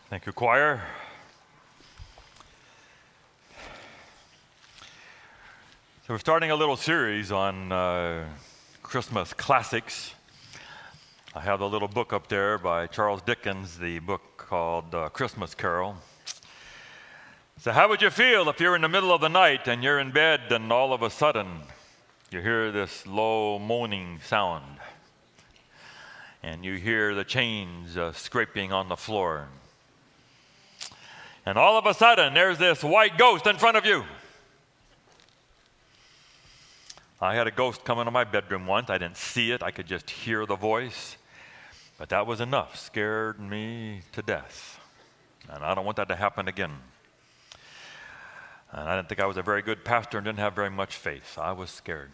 Thank you, choir. So we're starting a little series on Christmas classics. I have the little book up there by Charles Dickens, the book called Christmas Carol. So how would you feel if you're in the middle of the night and you're in bed and all of a sudden you hear this low moaning sound and you hear the chains scraping on the floor? And all of a sudden, there's this white ghost in front of you. I had a ghost come into my bedroom once. I didn't see it. I could just hear the voice. But that was enough. Scared me to death. And I don't want that to happen again. And I didn't think I was a very good pastor and didn't have very much faith. I was scared.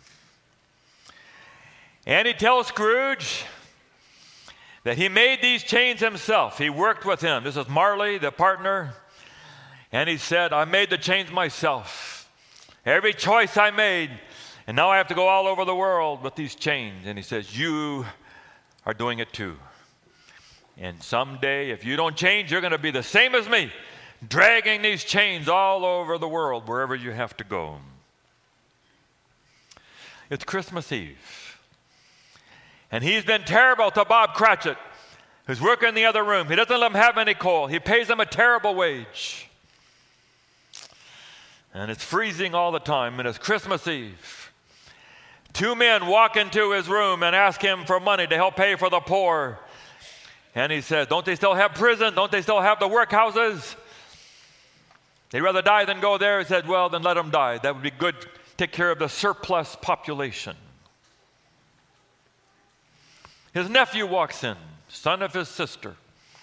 And he tells Scrooge that he made these chains himself. He worked with him. This is Marley, the partner. And he said, I made the chains myself. Every choice I made. And now I have to go all over the world with these chains. And he says, you are doing it too. And someday, if you don't change, you're going to be the same as me, dragging these chains all over the world, wherever you have to go. It's Christmas Eve. And he's been terrible to Bob Cratchit, who's working in the other room. He doesn't let him have any coal. He pays him a terrible wage. And it's freezing all the time, and it's Christmas Eve. Two men walk into his room and ask him for money to help pay for the poor. And he says, don't they still have prison? Don't they still have the workhouses? They'd rather die than go there. He said, well, then let them die. That would be good. Take care of the surplus population. His nephew walks in, son of his sister.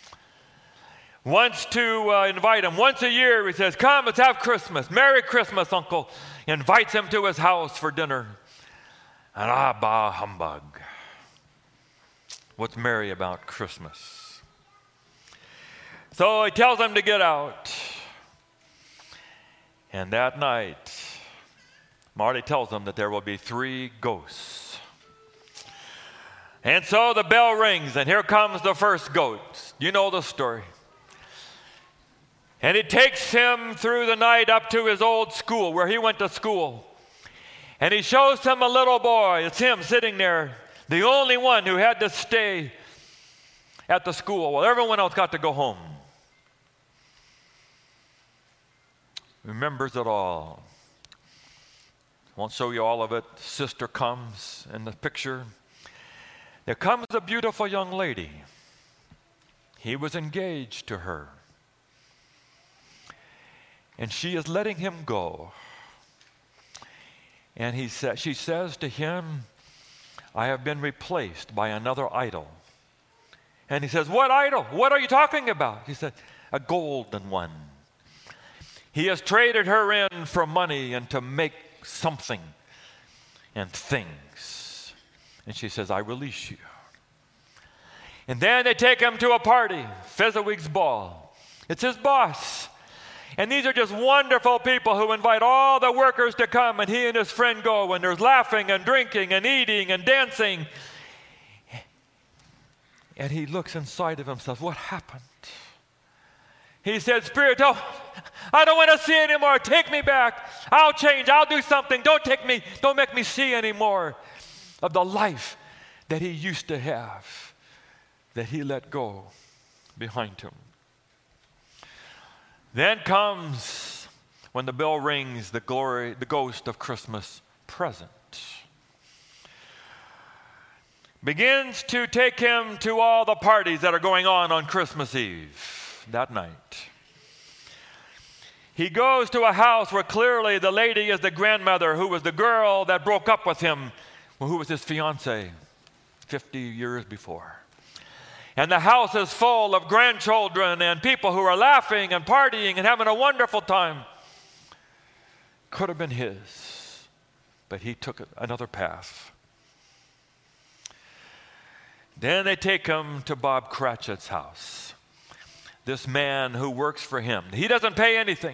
Wants to invite him. Once a year, he says, come, let's have Christmas. Merry Christmas, Uncle. Invites him to his house for dinner. And bah, humbug. What's merry about Christmas? So he tells him to get out. And that night, Marty tells him that there will be 3 ghosts. And so the bell rings, and here comes the first ghost. You know the story. And he takes him through the night up to his old school, where he went to school. And he shows him a little boy. It's him sitting there, the only one who had to stay at the school while everyone else got to go home. Remembers it all. Won't show you all of it. Sister comes in the picture. There comes a beautiful young lady. He was engaged to her. And she is letting him go. And she says to him, I have been replaced by another idol. And he says, what idol? What are you talking about? He said, a golden one. He has traded her in for money and to make something and things. And she says, I release you. And then they take him to a party, Fezziwig's ball. It's his boss. And these are just wonderful people who invite all the workers to come, and he and his friend go, and there's laughing and drinking and eating and dancing. And he looks inside of himself. What happened? He said, Spirit, I don't want to see anymore. Take me back. I'll change. I'll do something. Don't make me see anymore of the life that he used to have, that he let go behind him. Then comes, when the bell rings, the ghost of Christmas present. Begins to take him to all the parties that are going on Christmas Eve that night. He goes to a house where clearly the lady is the grandmother who was the girl that broke up with him, who was his fiancée 50 years before. And the house is full of grandchildren and people who are laughing and partying and having a wonderful time. Could have been his, but he took another path. Then they take him to Bob Cratchit's house. This man who works for him. He doesn't pay anything.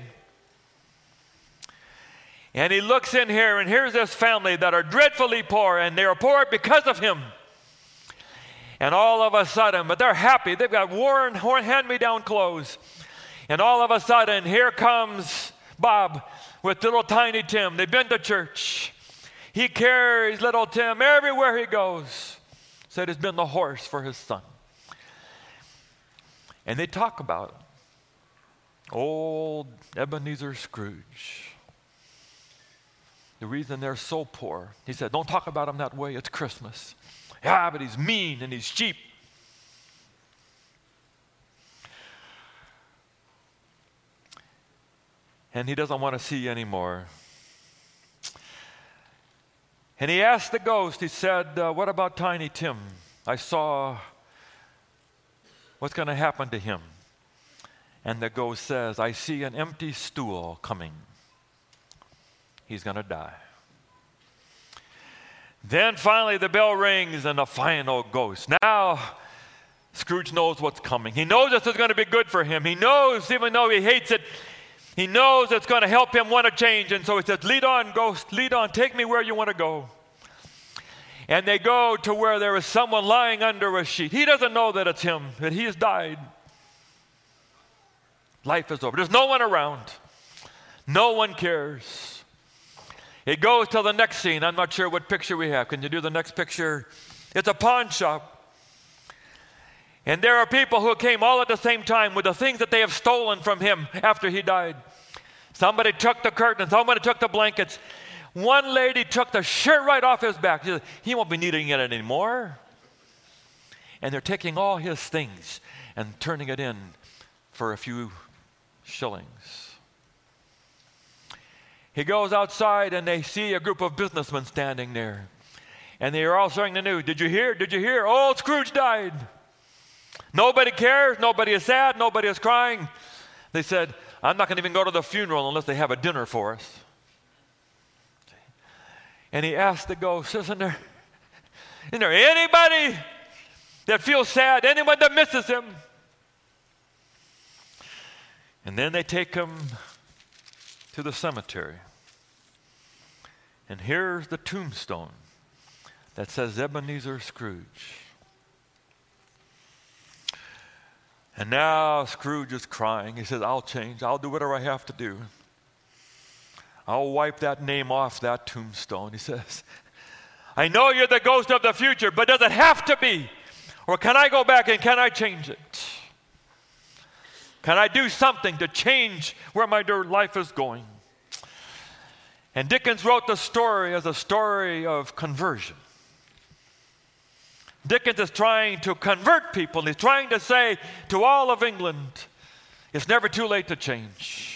And he looks in here, and here's this family that are dreadfully poor, and they are poor because of him. And all of a sudden, but they're happy. They've got worn hand-me-down clothes. And all of a sudden, here comes Bob with little tiny Tim. They've been to church. He carries little Tim everywhere he goes. Said he's been the horse for his son. And they talk about old Ebenezer Scrooge. The reason they're so poor. He said, don't talk about him that way. It's Christmas. Yeah, but he's mean and he's cheap. And he doesn't want to see you anymore. And he asked the ghost, he said, what about Tiny Tim? I saw what's going to happen to him. And the ghost says, I see an empty stool coming. He's going to die. Then finally the bell rings and the final ghost. Now Scrooge knows what's coming. He knows this is going to be good for him. He knows, even though he hates it, he knows it's going to help him want to change. And so he says, lead on, ghost, lead on. Take me where you want to go. And they go to where there is someone lying under a sheet. He doesn't know that it's him, that he has died. Life is over. There's no one around. No one cares. It goes to the next scene. I'm not sure what picture we have. Can you do the next picture? It's a pawn shop. And there are people who came all at the same time with the things that they have stolen from him after he died. Somebody took the curtains. Somebody took the blankets. One lady took the shirt right off his back. She said, he won't be needing it anymore. And they're taking all his things and turning it in for a few shillings. He goes outside and they see a group of businessmen standing there. And they are all showing the news. Did you hear? Did you hear? Old Scrooge died. Nobody cares. Nobody is sad. Nobody is crying. They said, I'm not going to even go to the funeral unless they have a dinner for us. And he asked the ghost, isn't there anybody that feels sad? Anyone that misses him? And then they take him to the cemetery. And here's the tombstone that says Ebenezer Scrooge. And now Scrooge is crying. He says, I'll change. I'll do whatever I have to do. I'll wipe that name off that tombstone. He says, I know you're the ghost of the future, but does it have to be? Or can I go back and can I change it? Can I do something to change where my life is going? And Dickens wrote the story as a story of conversion. Dickens is trying to convert people. He's trying to say to all of England, it's never too late to change.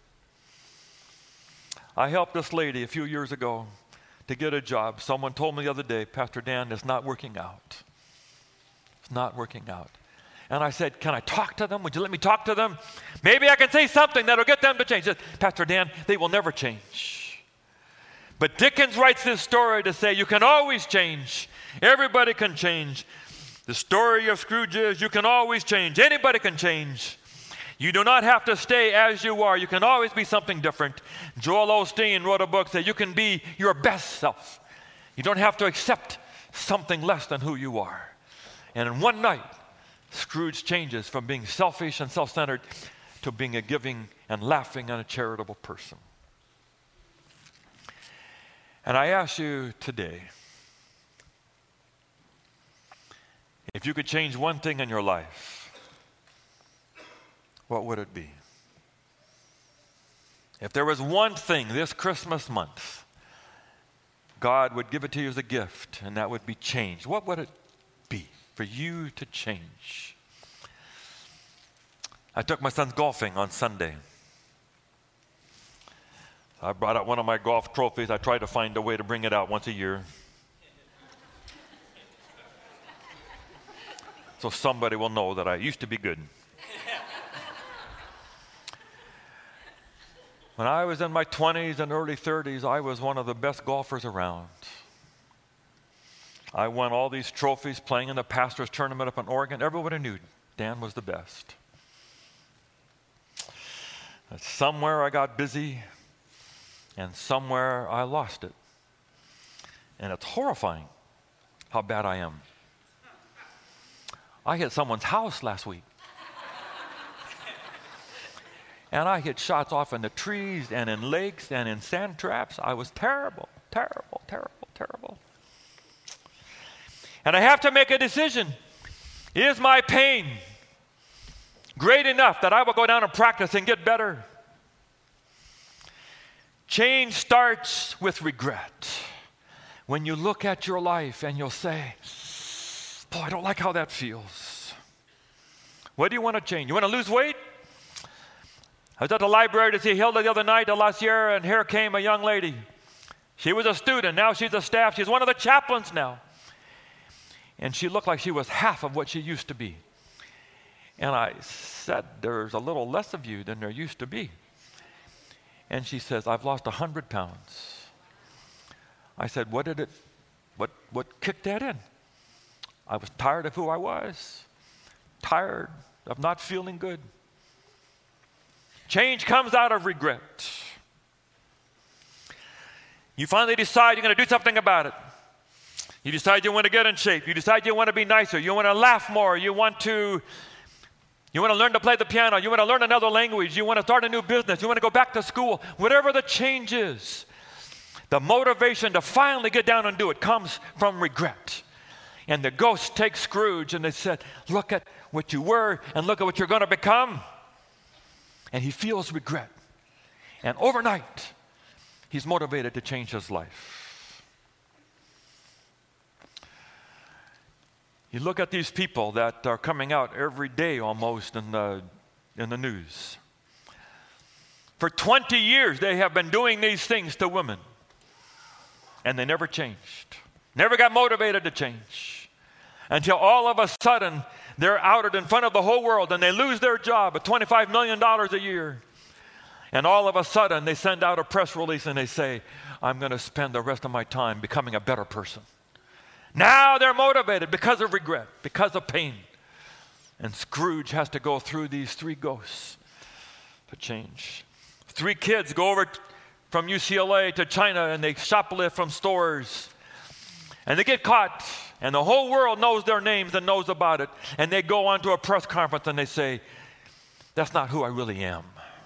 I helped this lady a few years ago to get a job. Someone told me the other day, Pastor Dan, it's not working out. It's not working out. And I said, can I talk to them? Would you let me talk to them? Maybe I can say something that'll get them to change. He said, Pastor Dan, they will never change. But Dickens writes this story to say you can always change. Everybody can change. The story of Scrooge is you can always change. Anybody can change. You do not have to stay as you are. You can always be something different. Joel Osteen wrote a book that you can be your best self. You don't have to accept something less than who you are. And in one night, Scrooge changes from being selfish and self-centered to being a giving and laughing and a charitable person. And I ask you today, if you could change one thing in your life, what would it be? If there was one thing this Christmas month, God would give it to you as a gift, and that would be change, what would it be for you to change? I took my son golfing on Sunday. I brought out one of my golf trophies. I try to find a way to bring it out once a year. So somebody will know that I used to be good. When I was in my 20s and early 30s, I was one of the best golfers around. I won all these trophies playing in the pastor's tournament up in Oregon. Everybody knew Dan was the best. But somewhere I got busy, and somewhere I lost it. And it's horrifying how bad I am. I hit someone's house last week. And I hit shots off in the trees and in lakes and in sand traps. I was terrible, terrible, terrible, terrible. And I have to make a decision. Is my pain great enough that I will go down and practice and get better? Change starts with regret. When you look at your life and you'll say, boy, I don't like how that feels. What do you want to change? You want to lose weight? I was at the library to see Hilda the other night, last year, and here came a young lady. She was a student. Now she's a staff. She's one of the chaplains now. And she looked like she was half of what she used to be. And I said, there's a little less of you than there used to be. And she says, I've lost 100 pounds. I said, what kicked that in? I was tired of who I was, tired of not feeling good. Change comes out of regret. You finally decide you're going to do something about it. You decide you want to get in shape. You decide you want to be nicer. You want to laugh more. You want to learn to play the piano. You want to learn another language. You want to start a new business. You want to go back to school. Whatever the change is, the motivation to finally get down and do it comes from regret. And the ghost takes Scrooge and they said, look at what you were and look at what you're going to become. And he feels regret. And overnight, he's motivated to change his life. You look at these people that are coming out every day almost in the news. For 20 years, they have been doing these things to women. And they never changed. Never got motivated to change. Until all of a sudden, they're outed in front of the whole world and they lose their job at $25 million a year. And all of a sudden, they send out a press release and they say, I'm going to spend the rest of my time becoming a better person. Now they're motivated because of regret, because of pain. And Scrooge has to go through these three ghosts to change. 3 kids go over from UCLA to China and they shoplift from stores. And they get caught. And the whole world knows their names and knows about it. And they go on to a press conference and they say, that's not who I really am.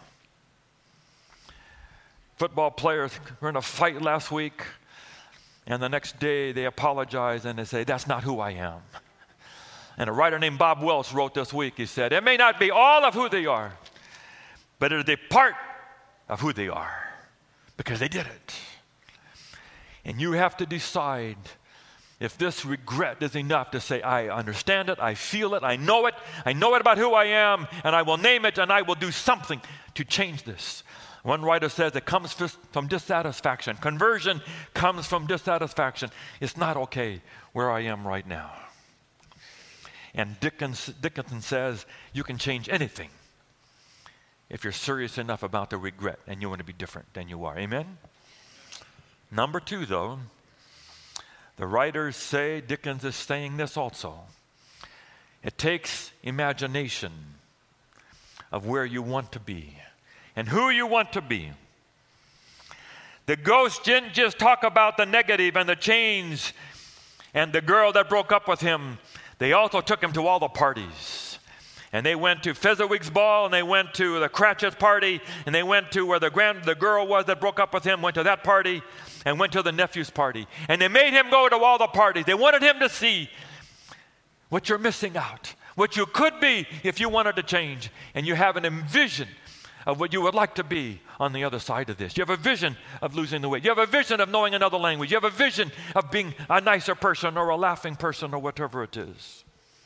Football players were in a fight last week. And the next day they apologize and they say, that's not who I am. And a writer named Bob Welch wrote this week, he said, it may not be all of who they are, but it is a part of who they are because they did it. And you have to decide if this regret is enough to say, I understand it, I feel it, I know it about who I am, and I will name it and I will do something to change this. One writer says it comes from dissatisfaction. Conversion comes from dissatisfaction. It's not okay where I am right now. And Dickinson says you can change anything if you're serious enough about the regret and you want to be different than you are. Amen? Number 2, though, the writers say, Dickens is saying this also. It takes imagination of where you want to be and who you want to be. The ghost didn't just talk about the negative and the change and the girl that broke up with him. They also took him to all the parties. And they went to Fezziwig's ball, and they went to the Cratchit's party, and they went to where the girl was that broke up with him, went to that party, and went to the nephew's party. And they made him go to all the parties. They wanted him to see what you're missing out, what you could be if you wanted to change. And you have an envision of what you would like to be on the other side of this. You have a vision of losing the weight. You have a vision of knowing another language. You have a vision of being a nicer person or a laughing person or whatever it is.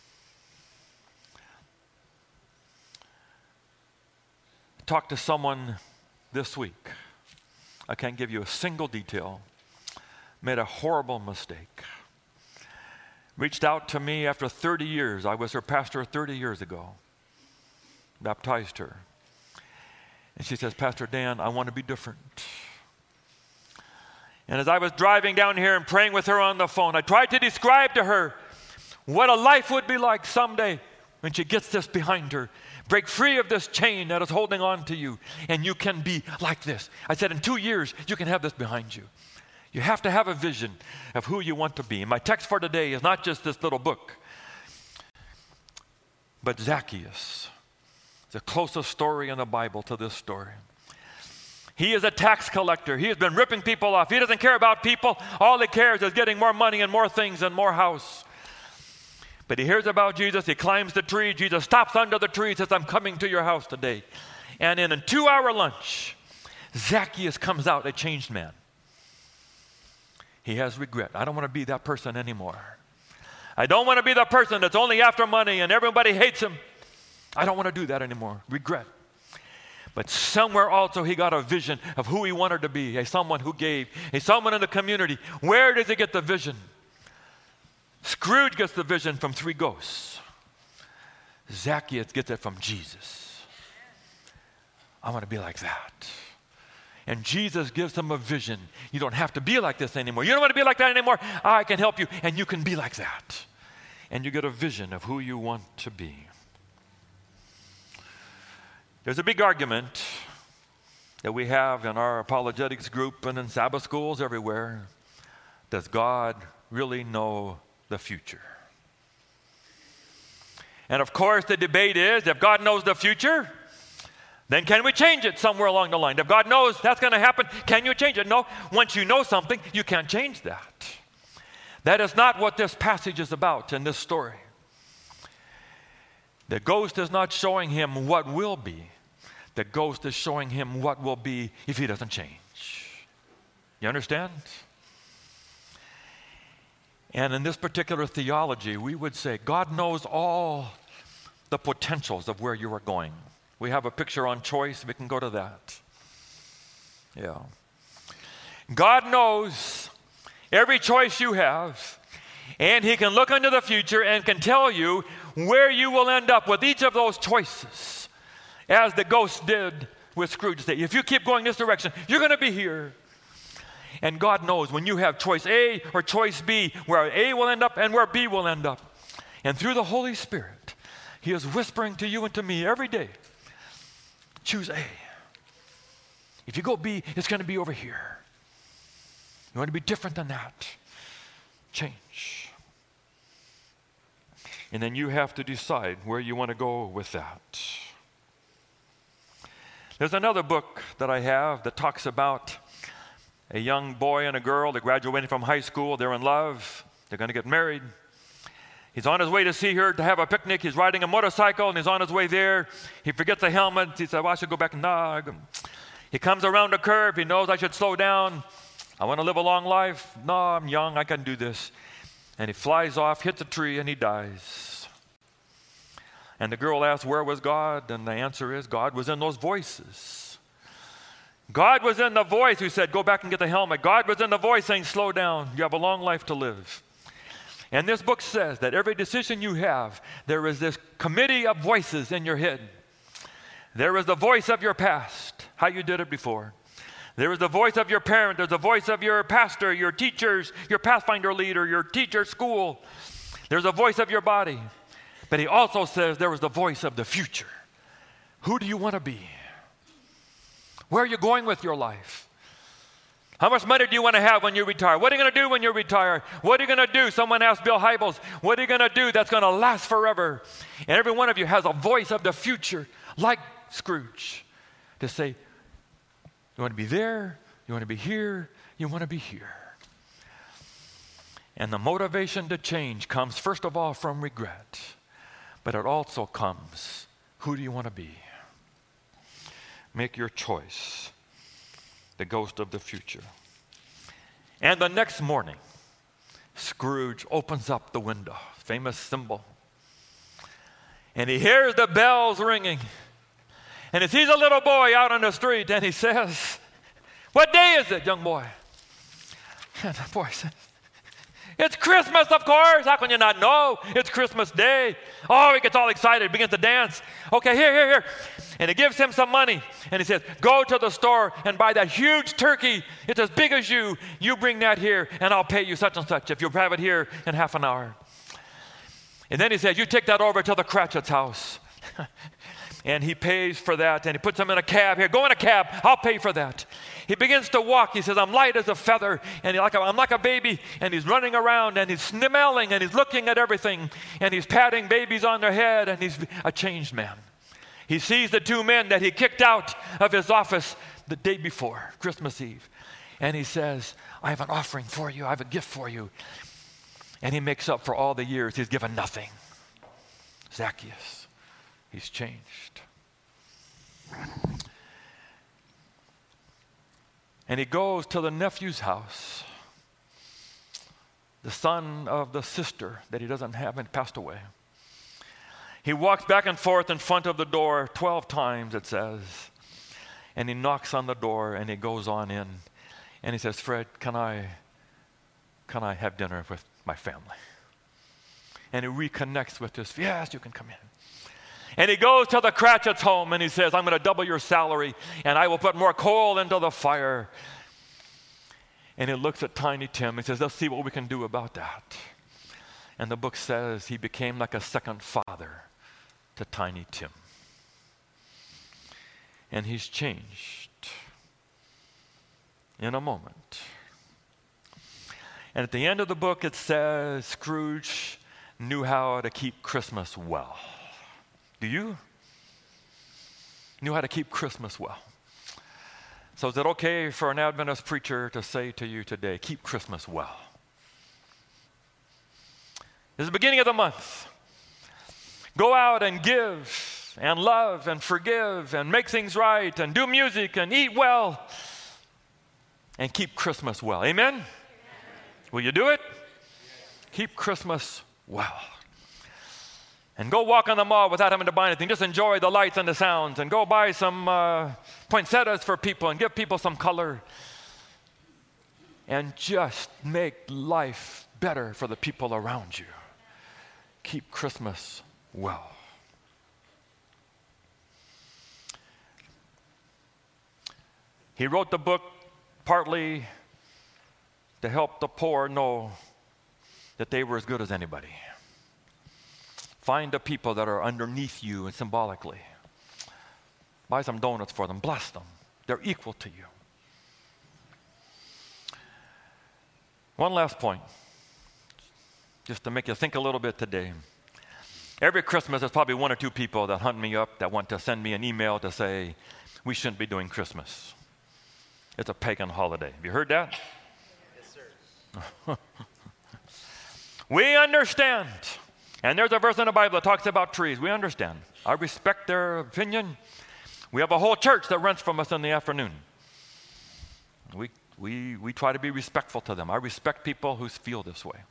I talked to someone this week. I can't give you a single detail. Made a horrible mistake. Reached out to me after 30 years. I was her pastor 30 years ago. Baptized her. And she says, Pastor Dan, I want to be different. And as I was driving down here and praying with her on the phone, I tried to describe to her what a life would be like someday when she gets this behind her. Break free of this chain that is holding on to you, and you can be like this. I said, in 2 years, you can have this behind you. You have to have a vision of who you want to be. And my text for today is not just this little book. But Zacchaeus, the closest story in the Bible to this story. He is a tax collector. He has been ripping people off. He doesn't care about people. All he cares is getting more money and more things and more house. But he hears about Jesus. He climbs the tree. Jesus stops under the tree and says, I'm coming to your house today. And in a 2-hour lunch, Zacchaeus comes out a changed man. He has regret. I don't want to be that person anymore. I don't want to be the person that's only after money and everybody hates him. I don't want to do that anymore. Regret. But somewhere also he got a vision of who he wanted to be, a someone who gave, a someone in the community. Where does he get the vision? Scrooge gets the vision from 3 ghosts. Zacchaeus gets it from Jesus. I want to be like that. And Jesus gives him a vision. You don't have to be like this anymore. You don't want to be like that anymore. I can help you, and you can be like that. And you get a vision of who you want to be. There's a big argument that we have in our apologetics group and in Sabbath schools everywhere. Does God really know the future? And of course, the debate is, if God knows the future, then can we change it somewhere along the line? If God knows that's going to happen, can you change it? No. Once you know something, you can't change that. That is not what this passage is about in this story. The ghost is not showing him what will be. The ghost is showing him what will be if he doesn't change. You understand? And in this particular theology, we would say God knows all the potentials of where you are going. We have a picture on choice. We can go to that. Yeah. God knows every choice you have, and he can look into the future and can tell you where you will end up with each of those choices, as the ghost did with Scrooge. If you keep going this direction, you're going to be here. And God knows when you have choice A or choice B, where A will end up and where B will end up. And through the Holy Spirit, he is whispering to you and to me every day, choose A. If you go B, it's going to be over here. You want to be different than that? Change. And then you have to decide where you want to go with that. There's another book that I have that talks about a young boy and a girl. They're graduating from high school. They're in love. They're going to get married. He's on his way to see her to have a picnic. He's riding a motorcycle, and he's on his way there. He forgets the helmet. He said, well, I should go back. No. He comes around a curve. He knows I should slow down. I want to live a long life. No, I'm young. I can do this. And he flies off, hits a tree, and he dies. And the girl asks, where was God? And the answer is, God was in those voices. God was in the voice who said, go back and get the helmet. God was in the voice saying, slow down. You have a long life to live. And this book says that every decision you have, there is this committee of voices in your head. There is the voice of your past, how you did it before. There is the voice of your parent. There's the voice of your pastor, your teachers, your Pathfinder leader, your teacher school. There's a voice of your body. But he also says there is the voice of the future. Who do you want to be? Where are you going with your life? How much money do you want to have when you retire? What are you going to do when you retire? What are you going to do? Someone asked Bill Hybels, what are you going to do that's going to last forever? And every one of you has a voice of the future, like Scrooge, to say, you want to be there, you want to be here, you want to be here. And the motivation to change comes first of all from regret, but it also comes, who do you want to be? Make your choice. The ghost of the future. And the next morning, Scrooge opens up the window, famous symbol, and he hears the bells ringing. And he sees a little boy out on the street, and he says, what day is it, young boy? And the boy says, it's Christmas, of course. How can you not know? It's Christmas Day. Oh, he gets all excited, begins to dance. Okay, here. And he gives him some money. And he says, go to the store and buy that huge turkey. It's as big as you. You bring that here, and I'll pay you such and such if you'll have it here in half an hour. And then he says, you take that over to the Cratchit's house. And he pays for that, and he puts him in a cab. Here, go in a cab. I'll pay for that. He begins to walk. He says, I'm light as a feather, and I'm like a baby, and he's running around, and he's smelling, and he's looking at everything, and he's patting babies on their head, and he's a changed man. He sees the two men that he kicked out of his office the day before, Christmas Eve, and he says, I have an offering for you. I have a gift for you. And he makes up for all the years he's given nothing. Zacchaeus, he's changed. And he goes to the nephew's house, the son of the sister that he doesn't have and passed away. He walks back and forth in front of the door 12 times, it says. And he knocks on the door and he goes on in. And he says, Fred, can I have dinner with my family? And he reconnects with this, yes, you can come in. And he goes to the Cratchit's home and he says, I'm going to double your salary and I will put more coal into the fire. And he looks at Tiny Tim and says, let's see what we can do about that. And the book says he became like a second father to Tiny Tim. And he's changed in a moment. And at the end of the book it says Scrooge knew how to keep Christmas well. Do you? Knew how to keep Christmas well. So is it okay for an Adventist preacher to say to you today, keep Christmas well? This is the beginning of the month. Go out and give and love and forgive and make things right and do music and eat well and keep Christmas well. Amen? Amen. Will you do it? Keep Christmas well. And go walk on the mall without having to buy anything. Just enjoy the lights and the sounds. And go buy some poinsettias for people and give people some color. And just make life better for the people around you. Keep Christmas well. He wrote the book partly to help the poor know that they were as good as anybody. Find the people that are underneath you and symbolically. Buy some donuts for them. Bless them. They're equal to you. One last point, just to make you think a little bit today. Every Christmas, there's probably one or two people that hunt me up that want to send me an email to say, we shouldn't be doing Christmas. It's a pagan holiday. Have you heard that? Yes, sir. We understand. And there's a verse in the Bible that talks about trees. We understand. I respect their opinion. We have a whole church that rents from us in the afternoon. We try to be respectful to them. I respect people who feel this way.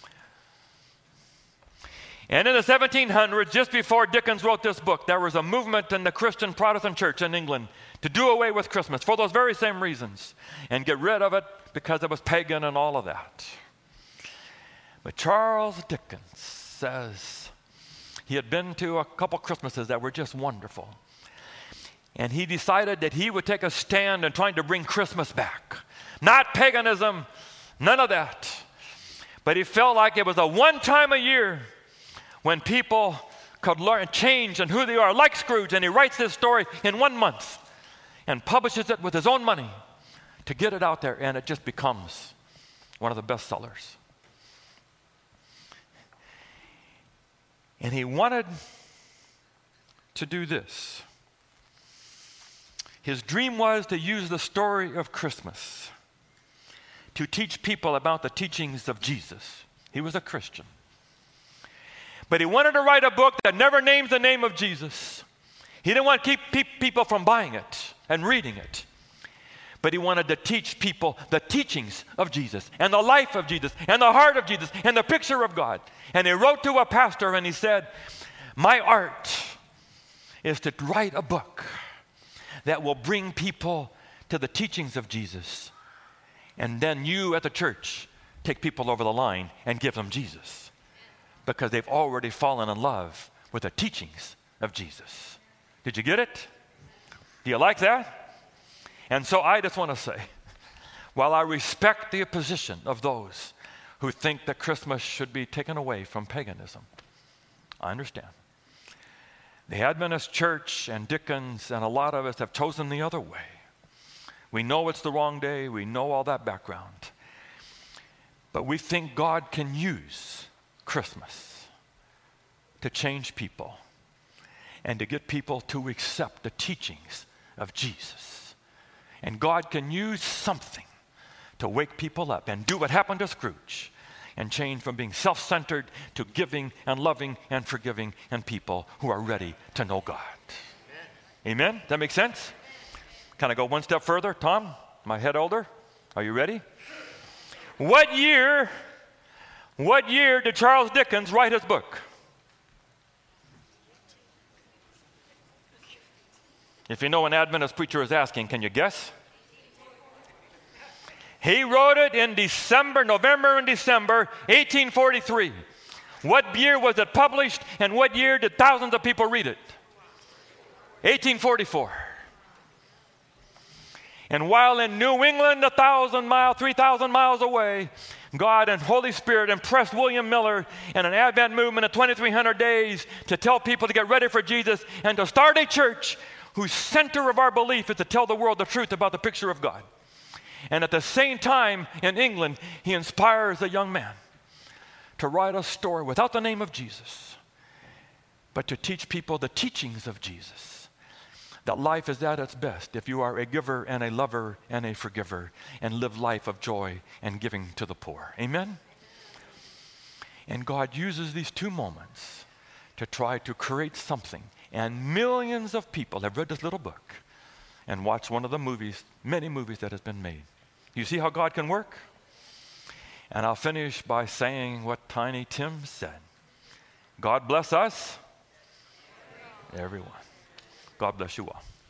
And in the 1700s, just before Dickens wrote this book, there was a movement in the Christian Protestant church in England to do away with Christmas for those very same reasons and get rid of it because it was pagan and all of that. But Charles Dickens says he had been to a couple Christmases that were just wonderful. And he decided that he would take a stand in trying to bring Christmas back. Not paganism, none of that. But he felt like it was a one time a year when people could learn and change and who they are, like Scrooge. And he writes this story in 1 month and publishes it with his own money to get it out there, and it just becomes one of the best sellers. And he wanted to do this. His dream was to use the story of Christmas to teach people about the teachings of Jesus. He was a Christian. But he wanted to write a book that never names the name of Jesus. He didn't want to keep people from buying it and reading it. But he wanted to teach people the teachings of Jesus and the life of Jesus and the heart of Jesus and the picture of God. And he wrote to a pastor and he said, my art is to write a book that will bring people to the teachings of Jesus. And then you at the church take people over the line and give them Jesus. Because they've already fallen in love with the teachings of Jesus. Did you get it? Do you like that? And so I just want to say, while I respect the position of those who think that Christmas should be taken away from paganism, I understand. The Adventist church and Dickens and a lot of us have chosen the other way. We know it's the wrong day. We know all that background. But we think God can use Christmas to change people and to get people to accept the teachings of Jesus. And God can use something to wake people up and do what happened to Scrooge and change from being self-centered to giving and loving and forgiving and people who are ready to know God. Amen? Amen? Does that make sense? Can I go one step further? Tom, my head elder, are you ready? What year did Charles Dickens write his book? If you know an Adventist preacher is asking, can you guess? He wrote it in November and December, 1843. What year was it published, and what year did thousands of people read it? 1844. And while in New England, 3,000 miles away, God and Holy Spirit impressed William Miller in an Advent movement of 2,300 days to tell people to get ready for Jesus and to start a church whose center of our belief is to tell the world the truth about the picture of God. And at the same time, in England, he inspires a young man to write a story without the name of Jesus, but to teach people the teachings of Jesus. That life is at its best if you are a giver and a lover and a forgiver and live life of joy and giving to the poor. Amen? And God uses these two moments to try to create something. And millions of people have read this little book and watched one of the movies, many movies that has been made. You see how God can work? And I'll finish by saying what Tiny Tim said. God bless us, everyone. God bless you all.